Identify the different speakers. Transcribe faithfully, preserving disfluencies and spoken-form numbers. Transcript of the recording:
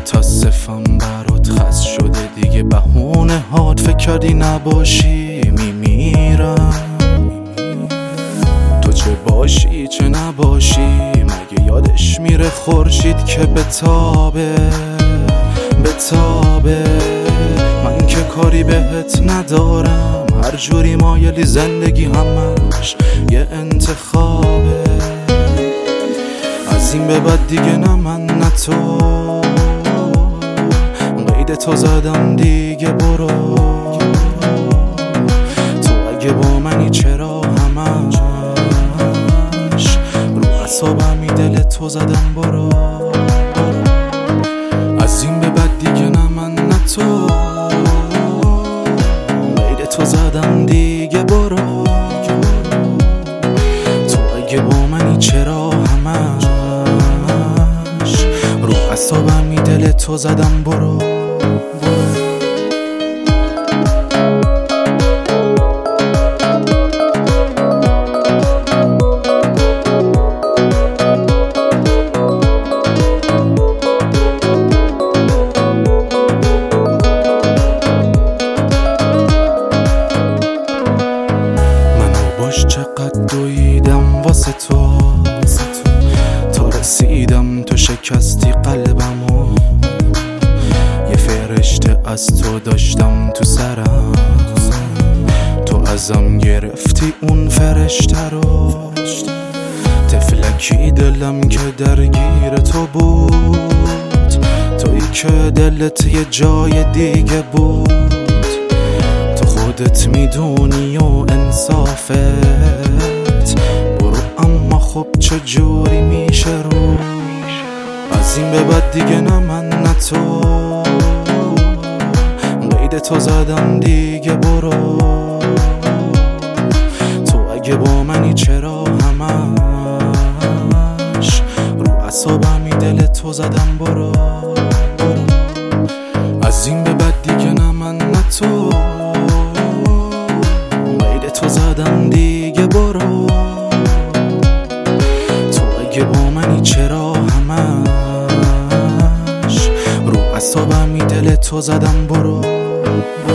Speaker 1: متاسفم برات خست شده دیگه بهونه هات، فکر کردی نباشی میمیرم. تو چه باشی چه نباشی مگه یادش میره خورشید که بتابه بتابه. من که کاری بهت ندارم، هر جوری مایلی زندگی همش یه انتخابه. از این به بعد دیگه نه من نه تو، قید تو زدم دیگه برو. تو اگه با منی چرا همش رو اعصابمی دل تو زدم برو. از این به بعد دیگه نه من نه تو، قید تو زدم دیگه برو. تو اگه با منی چرا همش رو اعصابمی دل تو زدم برو. چقدر دویدم واسه تو، تا رسیدم تو شکستی قلبمو. یه فرشته از تو داشتم تو سرم، تو ازم گرفتی اون فرشته رو. تفلکی دلم که درگیر تو بود، تویی که دلت یه جای دیگه بود. خودت میدونی و انصافت، برو اما خب چجوری میشه رو. از این به بعد دیگه نه من نه تو، قید تو زدم دیگه برو. تو اگه با منی چرا همش رو اعصابمی دل تو زدم برو. از این به بعد دیگه نه من نه تو، تو زدم دیگه برو. تو اگه با منی چرا همش رو اعصابمی دل تو زدم برو.